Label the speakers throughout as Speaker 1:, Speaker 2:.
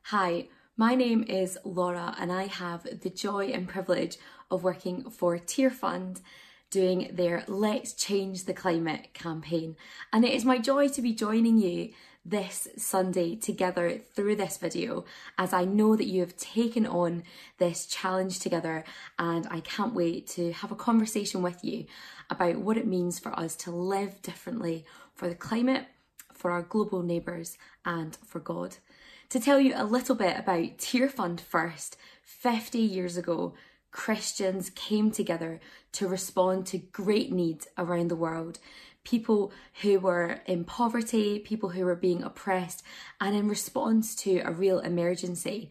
Speaker 1: Hi, my name is Laura and I have the joy and privilege of working for Tearfund doing their Let's Change the Climate campaign. And it is my joy to be joining you this Sunday together through this video, as I know that you have taken on this challenge together, and I can't wait to have a conversation with you about what it means for us to live differently for the climate, for our global neighbours and for God. To tell you a little bit about Tearfund first, 50 years ago, Christians came together to respond to great needs around the world. People who were in poverty, people who were being oppressed, and in response to a real emergency.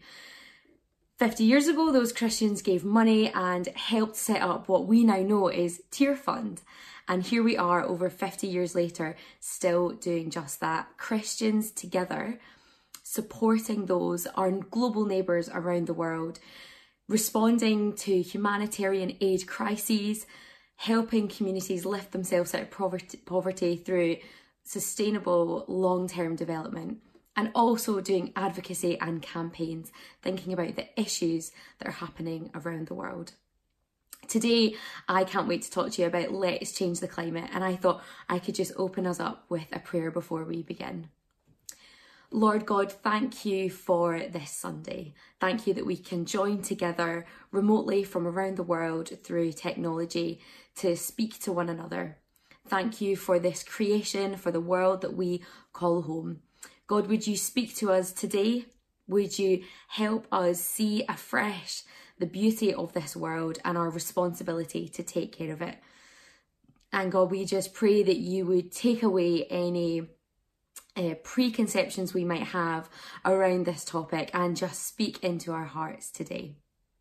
Speaker 1: 50 years ago, those Christians gave money and helped set up what we now know is Tearfund. And here we are over 50 years later, still doing just that. Christians together, supporting those, our global neighbours around the world, responding to humanitarian aid crises, helping communities lift themselves out of poverty through sustainable long-term development, and also doing advocacy and campaigns, thinking about the issues that are happening around the world. Today, I can't wait to talk to you about Let's Change the Climate, and I thought I could just open us up with a prayer before we begin. Lord God, thank you for this Sunday. Thank you that we can join together remotely from around the world through technology to speak to one another. Thank you for this creation, for the world that we call home. God, would you speak to us today? Would you help us see afresh the beauty of this world and our responsibility to take care of it? And God, we just pray that you would take away any preconceptions we might have around this topic and just speak into our hearts today.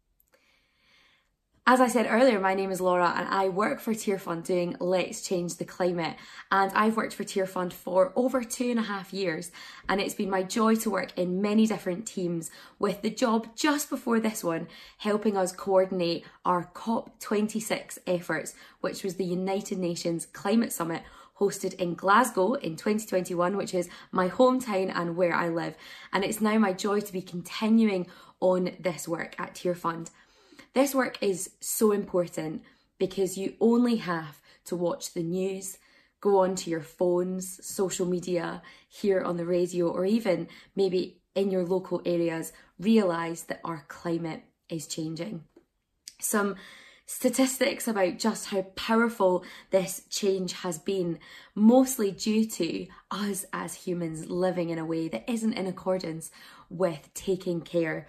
Speaker 1: As I said earlier, my name is Laura and I work for Tearfund doing Let's Change the Climate, and I've worked for Tearfund for over 2.5 years, and it's been my joy to work in many different teams, with the job just before this one helping us coordinate our COP26 efforts, which was the United Nations Climate Summit hosted in Glasgow in 2021, which is my hometown and where I live. And it's now my joy to be continuing on this work at Tearfund. This work is so important because you only have to watch the news, go onto your phones, social media, hear on the radio, or even maybe in your local areas, realise that our climate is changing. Some statistics about just how powerful this change has been, mostly due to us as humans living in a way that isn't in accordance with taking care.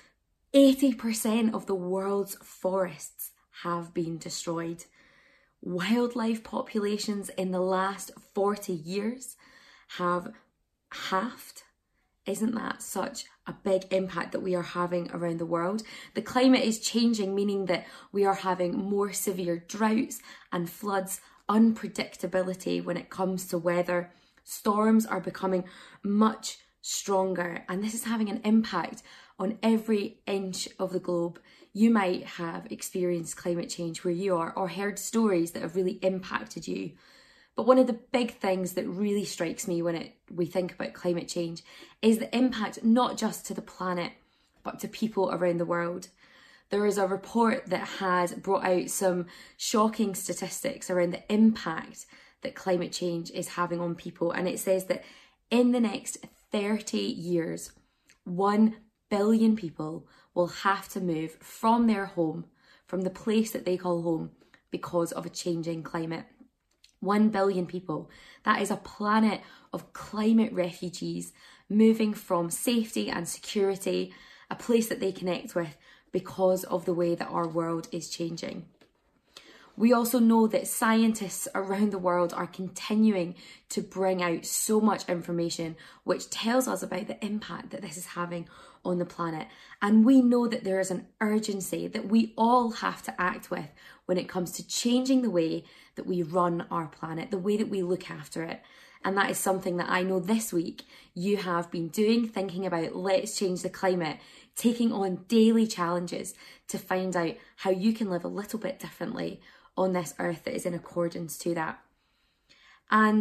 Speaker 1: 80% of the world's forests have been destroyed. Wildlife populations in the last 40 years have halved. Isn't that such a big impact that we are having around the world? The climate is changing, meaning that we are having more severe droughts and floods, unpredictability when it comes to weather. Storms are becoming much stronger, and this is having an impact on every inch of the globe. You might have experienced climate change where you are, or heard stories that have really impacted you. But one of the big things that really strikes me when we think about climate change is the impact not just to the planet, but to people around the world. There is a report that has brought out some shocking statistics around the impact that climate change is having on people. And it says that in the next 30 years, 1 billion people will have to move from their home, from the place that they call home, because of a changing climate. 1 billion people. That is a planet of climate refugees moving from safety and security, a place that they connect with, because of the way that our world is changing. We also know that scientists around the world are continuing to bring out so much information which tells us about the impact that this is having on the planet. And we know that there is an urgency that we all have to act with when it comes to changing the way that we run our planet, the way that we look after it. And that is something that I know this week you have been doing, thinking about Let's Change the Climate, taking on daily challenges to find out how you can live a little bit differently on this earth that is in accordance to that. And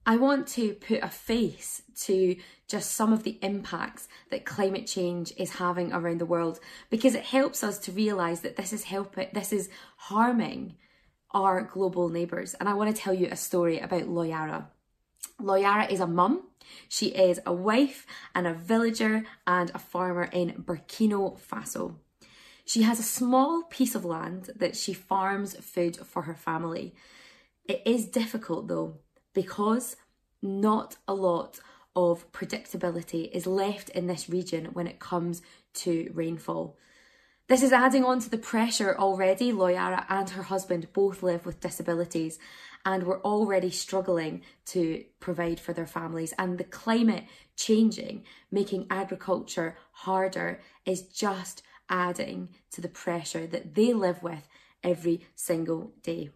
Speaker 1: I want to put a face to just some of the impacts that climate change is having around the world, because it helps us to realise that this is harming our global neighbours. And I want to tell you a story about Loyara. Loyara is a mum. She is a wife and a villager and a farmer in Burkina Faso. She has a small piece of land that she farms food for her family. It is difficult though, because not a lot of predictability is left in this region when it comes to rainfall. This is adding on to the pressure already. Loyara and her husband both live with disabilities and were already struggling to provide for their families. And the climate changing, making agriculture harder, is just adding to the pressure that they live with every single day.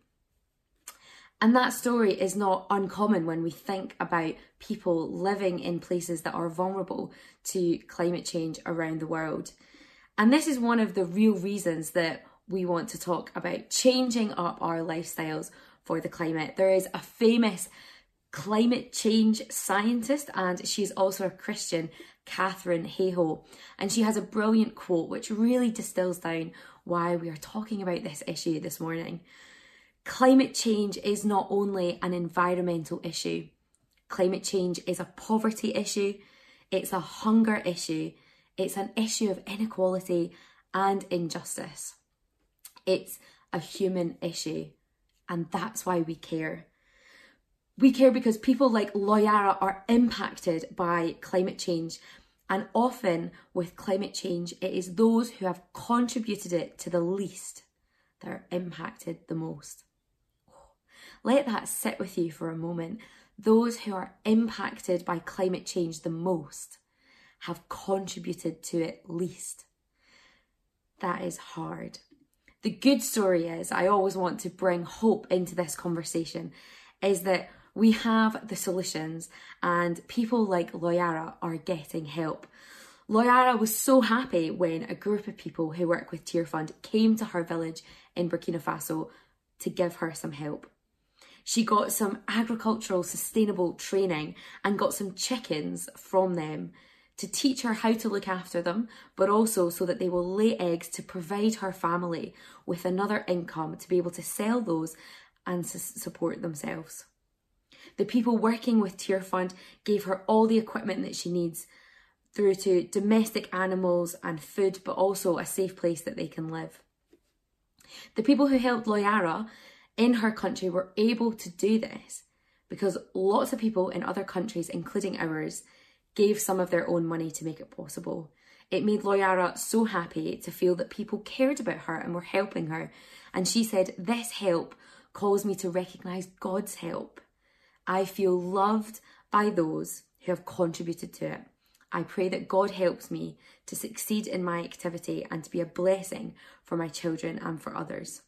Speaker 1: And that story is not uncommon when we think about people living in places that are vulnerable to climate change around the world. And this is one of the real reasons that we want to talk about changing up our lifestyles for the climate. There is a famous climate change scientist, and she's also a Christian, Katharine Hayhoe. And she has a brilliant quote which really distills down why we are talking about this issue this morning. Climate change is not only an environmental issue. Climate change is a poverty issue, it's a hunger issue, it's an issue of inequality and injustice. It's a human issue, and that's why we care. We care because people like Loyara are impacted by climate change, and often with climate change, it is those who have contributed it to the least that are impacted the most. Let that sit with you for a moment. Those who are impacted by climate change the most have contributed to it least. That is hard. The good story is, I always want to bring hope into this conversation, is that we have the solutions and people like Loyara are getting help. Loyara was so happy when a group of people who work with Tearfund came to her village in Burkina Faso to give her some help. She got some agricultural sustainable training and got some chickens from them to teach her how to look after them, but also so that they will lay eggs to provide her family with another income to be able to sell those and support themselves. The people working with Tearfund gave her all the equipment that she needs, through to domestic animals and food, but also a safe place that they can live. The people who helped Loyara in her country were able to do this because lots of people in other countries, including ours, gave some of their own money to make it possible. It made Loyara so happy to feel that people cared about her and were helping her. And she said, "This help calls me to recognise God's help. I feel loved by those who have contributed to it. I pray that God helps me to succeed in my activity and to be a blessing for my children and for others."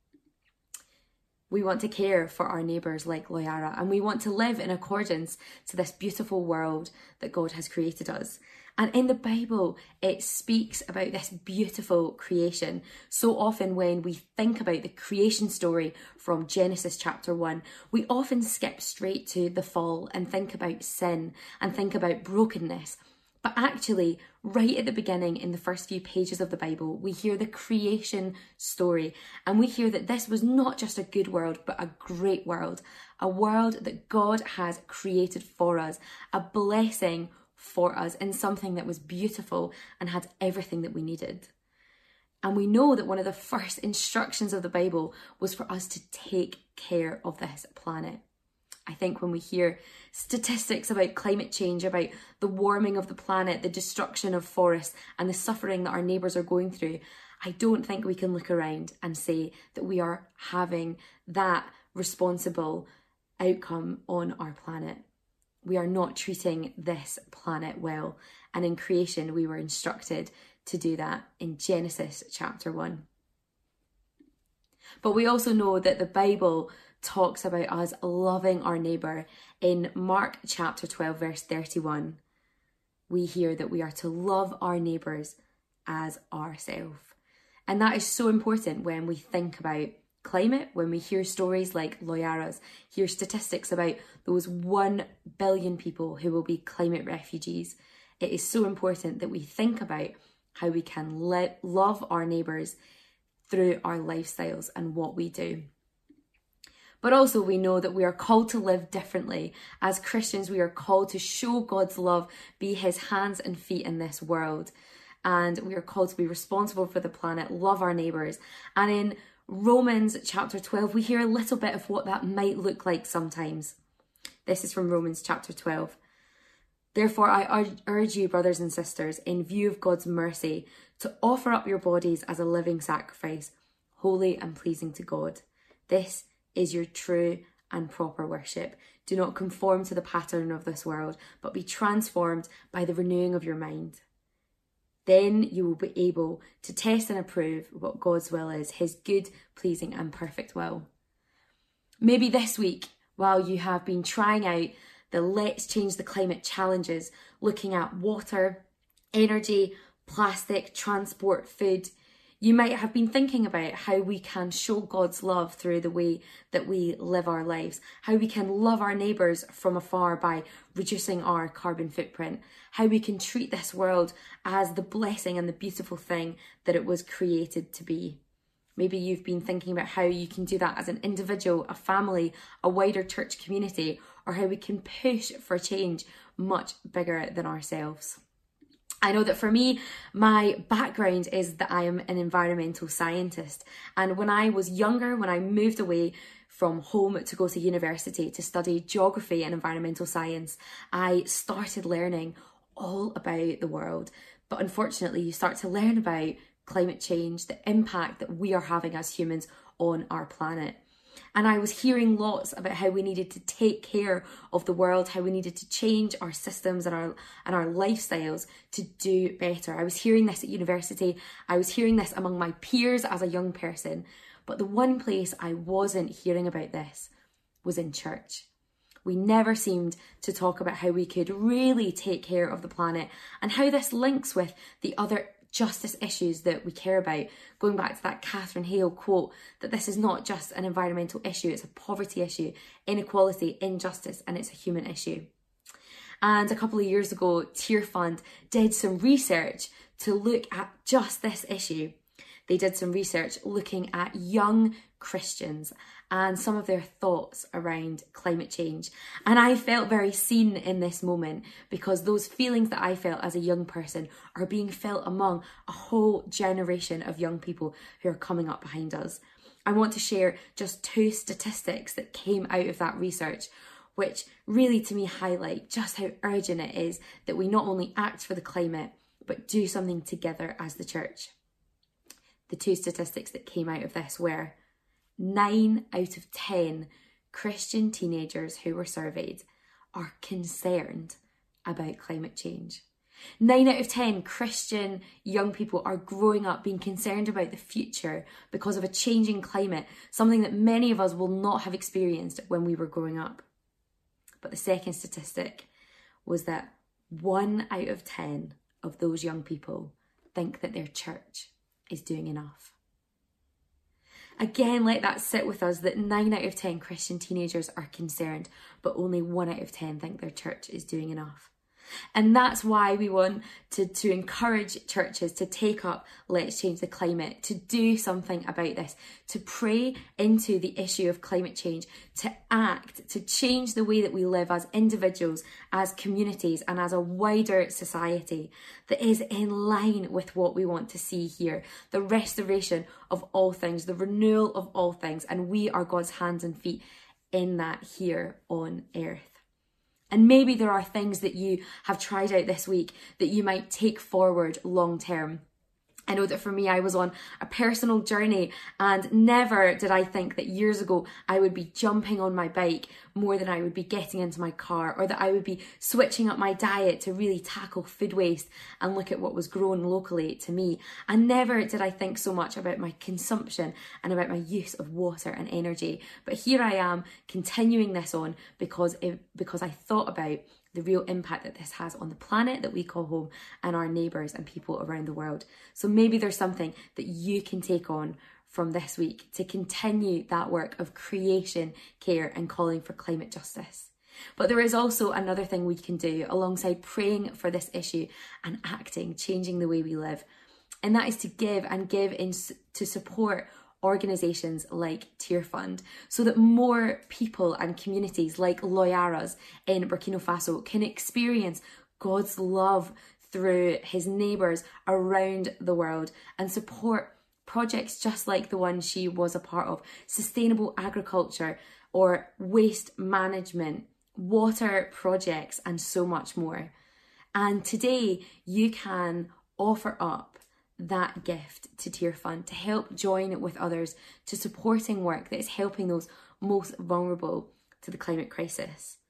Speaker 1: We want to care for our neighbours like Loyara, and we want to live in accordance to this beautiful world that God has created us. And in the Bible, it speaks about this beautiful creation. So often when we think about the creation story from Genesis chapter 1, we often skip straight to the fall and think about sin and think about brokenness. But actually, right at the beginning, in the first few pages of the Bible, we hear the creation story, and we hear that this was not just a good world, but a great world, a world that God has created for us, a blessing for us, and something that was beautiful and had everything that we needed. And we know that one of the first instructions of the Bible was for us to take care of this planet. I think when we hear statistics about climate change, about the warming of the planet, the destruction of forests, and the suffering that our neighbours are going through, I don't think we can look around and say that we are having that responsible outcome on our planet. We are not treating this planet well. And in creation, we were instructed to do that in Genesis chapter 1. But we also know that the Bible talks about us loving our neighbour. In Mark chapter 12 verse 31, we hear that we are to love our neighbours as ourselves. And that is so important when we think about climate, when we hear stories like Loyara's, hear statistics about those 1 billion people who will be climate refugees, it is so important that we think about how we can love our neighbours through our lifestyles and what we do. But also we know that we are called to live differently. As Christians, we are called to show God's love, be his hands and feet in this world. And we are called to be responsible for the planet, love our neighbours. And in Romans chapter 12, we hear a little bit of what that might look like sometimes. This is from Romans chapter 12. Therefore, I urge you, brothers and sisters, in view of God's mercy, to offer up your bodies as a living sacrifice, holy and pleasing to God. This is your true and proper worship. Do not conform to the pattern of this world, but be transformed by the renewing of your mind. Then you will be able to test and approve what God's will is, his good, pleasing and perfect will. Maybe this week, while you have been trying out the Let's Change the Climate challenges, looking at water, energy, plastic, transport, food, you might have been thinking about how we can show God's love through the way that we live our lives, how we can love our neighbours from afar by reducing our carbon footprint, how we can treat this world as the blessing and the beautiful thing that it was created to be. Maybe you've been thinking about how you can do that as an individual, a family, a wider church community, or how we can push for change much bigger than ourselves. I know that for me, my background is that I am an environmental scientist. And when I was younger, when I moved away from home to go to university to study geography and environmental science, I started learning all about the world. But unfortunately, you start to learn about climate change, the impact that we are having as humans on our planet. And I was hearing lots about how we needed to take care of the world, how we needed to change our systems and our lifestyles to do better. I was hearing this at university. I was hearing this among my peers as a young person. But the one place I wasn't hearing about this was in church. We never seemed to talk about how we could really take care of the planet and how this links with the other justice issues that we care about. Going back to that Catherine Hale quote, that this is not just an environmental issue, it's a poverty issue, inequality, injustice, and it's a human issue. And a couple of years ago, Tearfund did some research to look at just this issue. They did some research looking at young Christians and some of their thoughts around climate change. And I felt very seen in this moment because those feelings that I felt as a young person are being felt among a whole generation of young people who are coming up behind us. I want to share just 2 statistics that came out of that research, which really to me highlight just how urgent it is that we not only act for the climate, but do something together as the church. The 2 statistics that came out of this were 9 out of 10 Christian teenagers who were surveyed are concerned about climate change. 9 out of 10 Christian young people are growing up being concerned about the future because of a changing climate, something that many of us will not have experienced when we were growing up. But the second statistic was that 1 out of 10 of those young people think that their church is doing enough. Again, let that sit with us, that 9 out of 10 Christian teenagers are concerned, but only 1 out of 10 think their church is doing enough. And that's why we want to encourage churches to take up Let's Change the Climate, to do something about this, to pray into the issue of climate change, to act, to change the way that we live as individuals, as communities, and as a wider society that is in line with what we want to see here. The restoration of all things, the renewal of all things, and we are God's hands and feet in that here on earth. And maybe there are things that you have tried out this week that you might take forward long term. I know that for me, I was on a personal journey, and never did I think that years ago I would be jumping on my bike more than I would be getting into my car, or that I would be switching up my diet to really tackle food waste and look at what was grown locally to me. And never did I think so much about my consumption and about my use of water and energy. But here I am continuing this on because I thought about the real impact that this has on the planet that we call home and our neighbours and people around the world. So maybe there's something that you can take on from this week to continue that work of creation, care, and calling for climate justice. But there is also another thing we can do alongside praying for this issue and acting, changing the way we live. And that is to give to support organisations like Tearfund so that more people and communities like Loyaras in Burkina Faso can experience God's love through his neighbours around the world and support projects just like the one she was a part of, sustainable agriculture or waste management, water projects, and so much more. And today you can offer up that gift to Tearfund to help join with others to supporting work that is helping those most vulnerable to the climate crisis.